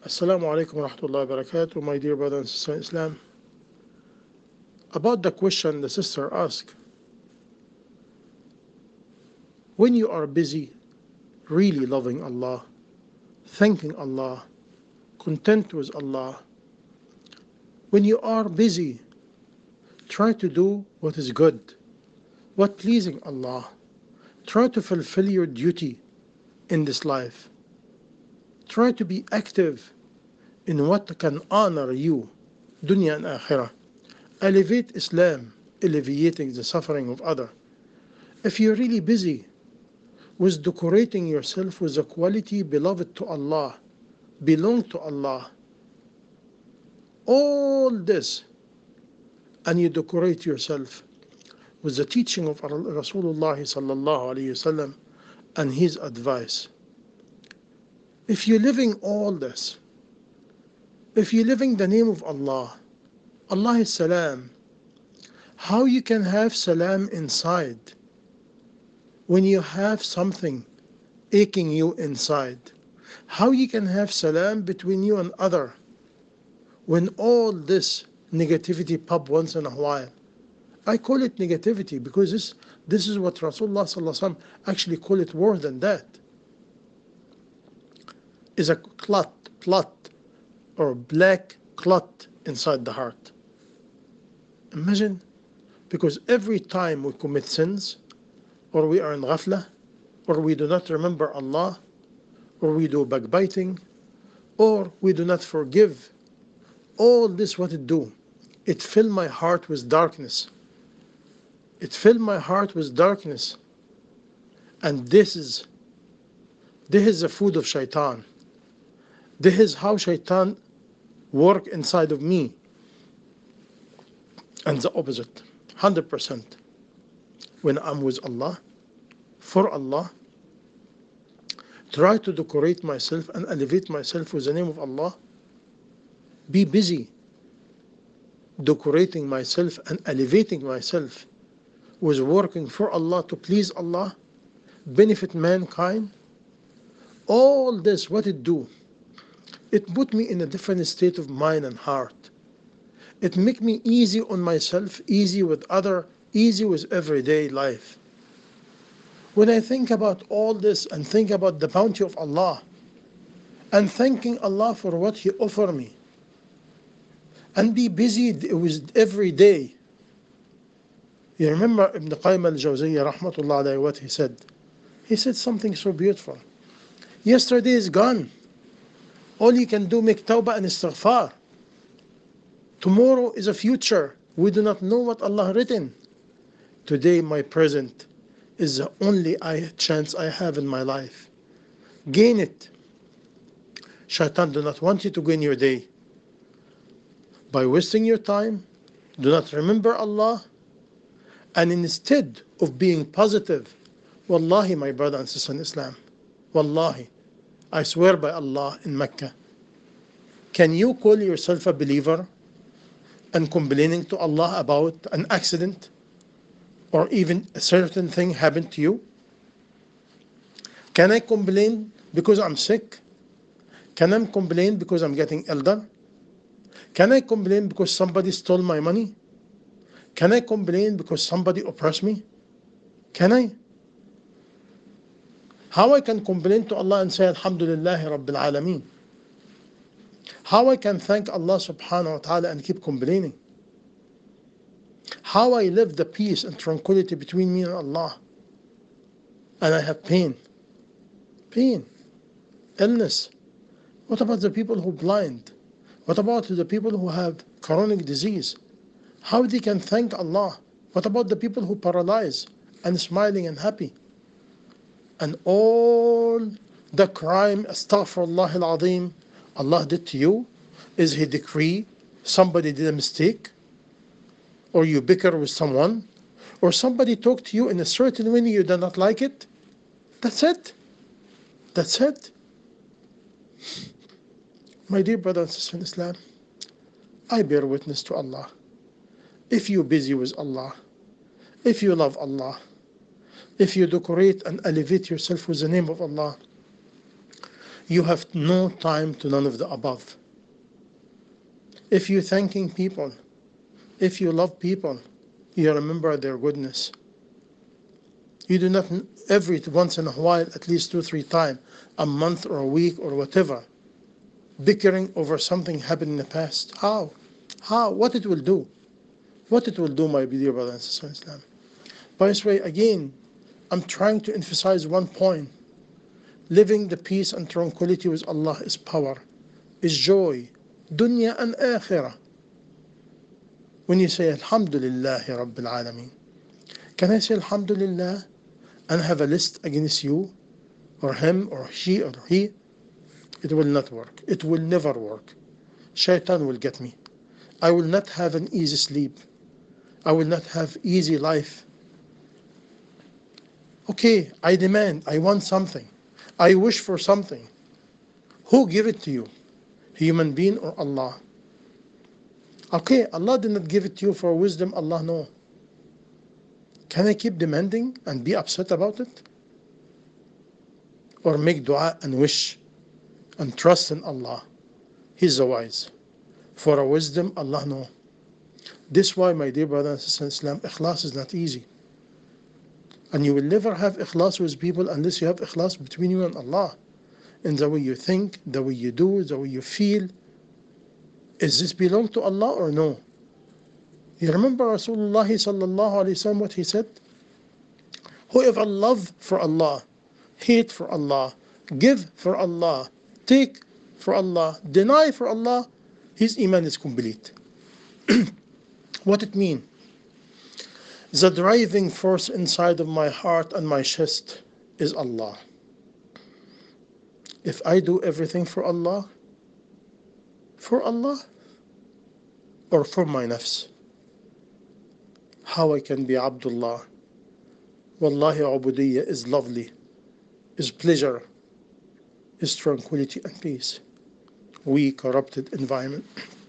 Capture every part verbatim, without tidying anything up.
Assalamu alaikum wa rahmatullahi wa barakatuh, my dear brothers and sisters in Islam. About the question the sister asked, when you are busy really loving Allah, thanking Allah, content with Allah, when you are busy, try to do what is good, what pleasing Allah. Try to fulfill your duty in this life. Try to be active in what can honor you, dunya and akhirah. Elevate Islam, alleviating the suffering of others. If you're really busy with decorating yourself with a quality beloved to Allah, belong to Allah, all this, and you decorate yourself with the teaching of Rasulullah sallallahu alayhi wasallam and his advice. If you're living all this, if you're living the name of Allah, Allah is salam, how you can have salam inside when you have something aching you inside? How you can have salam between you and other when all this negativity pop once in a while? I call it negativity because this, this is what Rasulullah sallallahu alaihi wasallam actually call it worse than that. Is a clot, clot, or black clot inside the heart. Imagine, because every time we commit sins, or we are in ghafla, or we do not remember Allah, or we do backbiting, or we do not forgive, all this what it do? It fill my heart with darkness. It filled my heart with darkness. And this is, this is the food of shaitan. This is how shaitan work inside of me. And the opposite, one hundred percent. When I'm with Allah, for Allah, try to decorate myself and elevate myself with the name of Allah. Be busy decorating myself and elevating myself with working for Allah to please Allah, benefit mankind. All this, what it do? It put me in a different state of mind and heart. It make me easy on myself, easy with other, easy with everyday life. When I think about all this and think about the bounty of Allah and thanking Allah for what He offered me and be busy with every day. You remember Ibn Qayyim al-Jawziyya rahmatullah alayhi, what he said? He said something so beautiful. Yesterday is gone. All you can do, make tawbah and istighfar. Tomorrow is a future. We do not know what Allah written. Today, my present is the only I, chance I have in my life. Gain it. Shaitan do not want you to gain your day. By wasting your time, do not remember Allah, and instead of being positive, wallahi, my brother and sister in Islam, wallahi, I swear by Allah in Mecca, can you call yourself a believer and complaining to Allah about an accident or even a certain thing happened to you? Can I complain because I'm sick? Can I complain because I'm getting elder? Can I complain because somebody stole my money? Can I complain because somebody oppressed me? Can I? How I can complain to Allah and say Alhamdulillah Rabbil Alameen? How I can thank Allah subhanahu wa ta'ala and keep complaining? How I live the peace and tranquility between me and Allah, and I have pain, pain, illness. What about the people who are blind? What about the people who have chronic disease? How they can thank Allah? What about the people who paralyzed and smiling and happy? And all the crime, astaghfirullah al-azim, Allah did to you, is He decree somebody did a mistake, or you bicker with someone, or somebody talked to you in a certain way you do not like it? That's it. That's it. My dear brother and sister in Islam, I bear witness to Allah. If you're busy with Allah, if you love Allah, if you decorate and elevate yourself with the name of Allah, you have no time to none of the above. If you're thanking people, if you love people, you remember their goodness. You do not every once in a while, at least two, three times, a month or a week or whatever, bickering over something happened in the past. How? How? What it will do? What it will do, my dear brothers and sisters in Islam? By this way, again, I'm trying to emphasize one point. Living the peace and tranquility with Allah is power, is joy, dunya and akhirah. When you say Alhamdulillah Rabbil Alameen, can I say Alhamdulillah and have a list against you or him or she or he? It will not work. It will never work. Shaitan will get me. I will not have an easy sleep. I will not have easy life. Okay, I demand, I want something. I wish for something. Who give it to you? Human being or Allah? Okay, Allah did not give it to you for wisdom, Allah no. Can I keep demanding and be upset about it? Or make dua and wish and trust in Allah? He's the wise. For a wisdom, Allah no. This is why, my dear brothers and sisters in Islam, ikhlas is not easy. And you will never have ikhlas with people unless you have ikhlas between you and Allah. In the way you think, the way you do, the way you feel. Is this belong to Allah or no? You remember Rasulullah sallallahu alayhi wa sallam what he said? Whoever love for Allah, hate for Allah, give for Allah, take for Allah, deny for Allah, his iman is complete. What it mean? The driving force inside of my heart and my chest is Allah. If I do everything for Allah, for Allah, or for my nafs, how I can be Abdullah? Wallahi, ubudiyya is lovely, is pleasure, is tranquility and peace. We corrupted environment,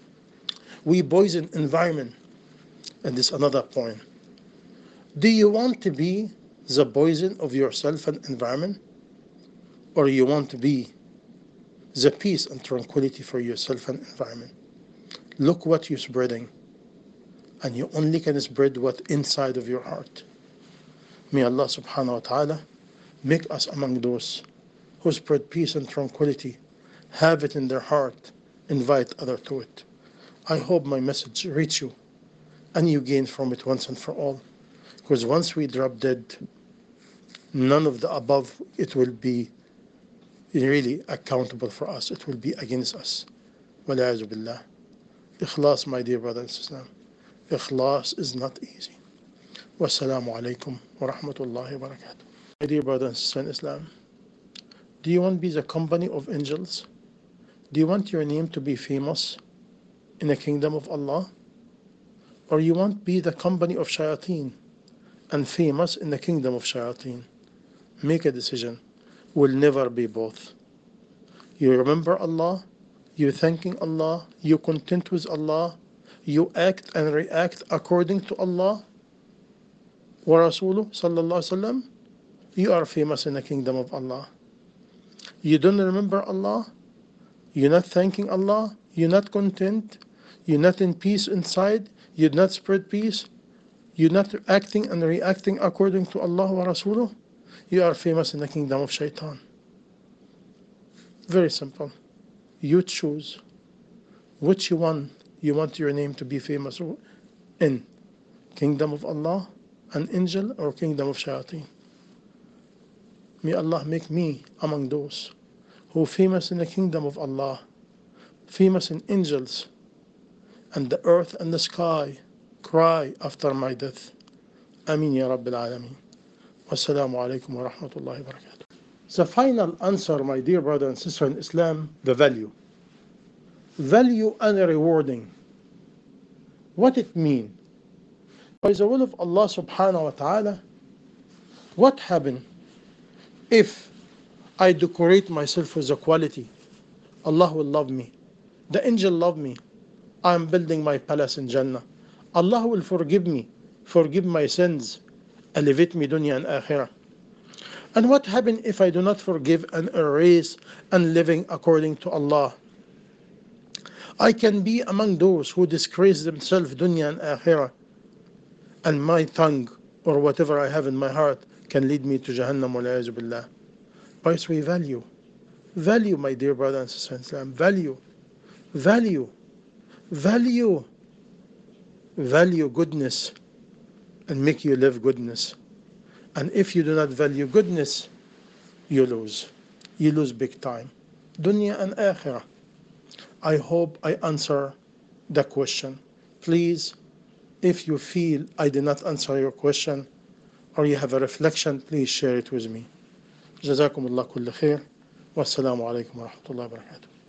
we poison environment, and this another point. Do you want to be the poison of yourself and environment? Or you want to be the peace and tranquility for yourself and environment? Look what you're spreading. And you only can spread what inside of your heart. May Allah subhanahu wa ta'ala make us among those who spread peace and tranquility, have it in their heart, invite others to it. I hope my message reach you and you gain from it once and for all. Because once we drop dead, none of the above, it will be really accountable for us. It will be against us. Wala'azu billah. Ikhlas, my dear brothers and sisters. Ikhlas is not easy. Wassalamu alaikum wa rahmatullahi wa barakatuh. My dear brothers and sisters in Islam, do you want to be the company of angels? Do you want your name to be famous in the kingdom of Allah? Or you want to be the company of shayateen and famous in the kingdom of shayateen? Make a decision. Will never be both. You remember Allah, you thanking Allah, you content with Allah, you act and react according to Allah wa Rasuluh sallallahu alaihi wasallam, you are famous in the kingdom of Allah. You don't remember Allah, you're not thanking Allah, you're not content, you're not in peace inside, you're not spread peace, you're not acting and reacting according to Allah wa Rasuluh, you are famous in the kingdom of shaitan. Very simple. You choose which one you want your name to be famous in. Kingdom of Allah, an angel, or kingdom of shayateen. May Allah make me among those who are famous in the kingdom of Allah, famous in angels, and the earth and the sky cry after my death. Ameen ya Rabbil Alameen. Wassalamu alaikum wa rahmatullahi wa barakatuh. The final answer, my dear brother and sister in Islam, the value. Value and rewarding. What it mean? By the will of Allah subhanahu wa ta'ala, what happened if I decorate myself with the quality? Allah will love me. The angel love me. I am building my palace in Jannah. Allah will forgive me, forgive my sins, elevate me dunya and akhirah. And what happens if I do not forgive and erase and living according to Allah? I can be among those who disgrace themselves dunya and akhirah, and my tongue or whatever I have in my heart can lead me to Jahannam wal billah. By its way, value. Value, my dear brother and sister in Islam. Value. Value. Value. Value goodness and make you live goodness. And if you do not value goodness, you lose. You lose big time. Dunya and akhirah. I hope I answer the question. Please, if you feel I did not answer your question or you have a reflection, please share it with me. جزاكم الله كل خير والسلام عليكم ورحمة الله وبركاته.